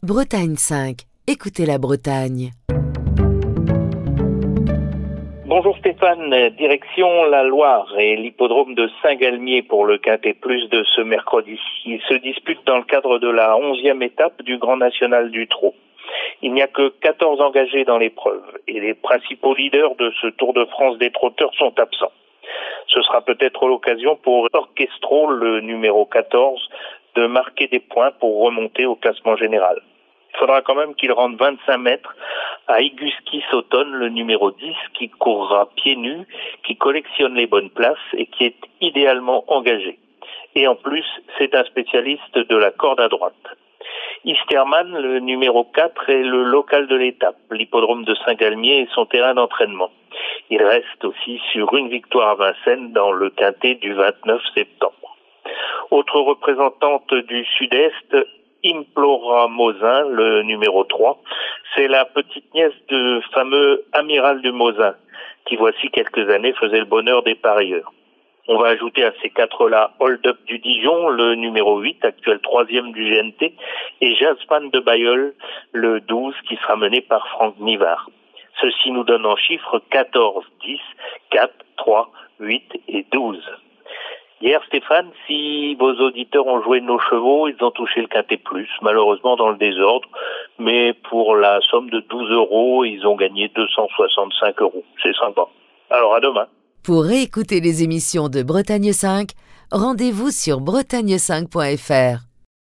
Bretagne 5. Écoutez la Bretagne. Bonjour Stéphane, direction la Loire et l'hippodrome de Saint-Galmier pour le Quintet Plus de ce mercredi. Il se dispute dans le cadre de la 11e étape du Grand National du Trot. Il n'y a que 14 engagés dans l'épreuve et les principaux leaders de ce Tour de France des trotteurs sont absents. Ce sera peut-être l'occasion pour Orchestro, le numéro 14, de marquer des points pour remonter au classement général. Il faudra quand même qu'il rende 25 mètres à Iguski Sauton, le numéro 10, qui courra pieds nus, qui collectionne les bonnes places et qui est idéalement engagé. Et en plus, c'est un spécialiste de la corde à droite. Easterman, le numéro 4, est le local de l'étape. L'hippodrome de Saint-Galmier est son terrain d'entraînement. Il reste aussi sur une victoire à Vincennes dans le quintet du 29 septembre. Autre représentante du Sud-Est, Implora Mosin, le numéro 3, c'est la petite nièce du fameux amiral du Mosin, qui voici quelques années faisait le bonheur des parieurs. On va ajouter à ces quatre-là Hold Up du Dijon, le numéro 8, actuel 3e du GNT, et Jasmine de Bayeul, le 12, qui sera mené par Franck Nivard. Ceci nous donne en chiffres 14, 10, 4, 3, 8 et 12. Hier, Stéphane, si vos auditeurs ont joué nos chevaux, ils ont touché le Quintet Plus, malheureusement dans le désordre, mais pour la somme de 12 €, ils ont gagné 265 €. C'est sympa. Alors à demain. Pour réécouter les émissions de Bretagne 5, rendez-vous sur bretagne5.fr.